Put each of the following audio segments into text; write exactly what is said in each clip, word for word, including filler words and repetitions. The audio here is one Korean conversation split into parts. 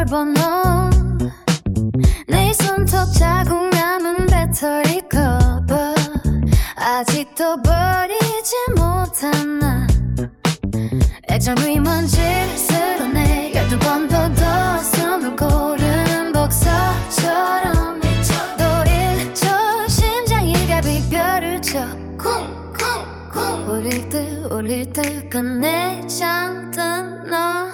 걸 번호 내 손톱 자국 남은 배터리 커버 아직도 버리지 못한 나 액정 위 먼지를 쓸어내 열두 번 더 더 숨을 고르는 복서처럼 또 일 초 심장이 갑이 별을 쳐 쿵쿵쿵 울릴 듯 울릴 듯 끝내지 않던 너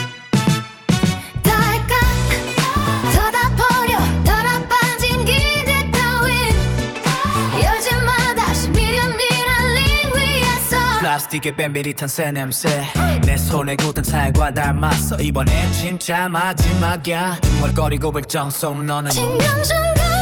플라스틱에 뱀비릿한 새 냄새 내 손에 굳은 살과 닮았어 이번엔 진짜 마지막이야 중얼거리고 결정 속 너는 신경전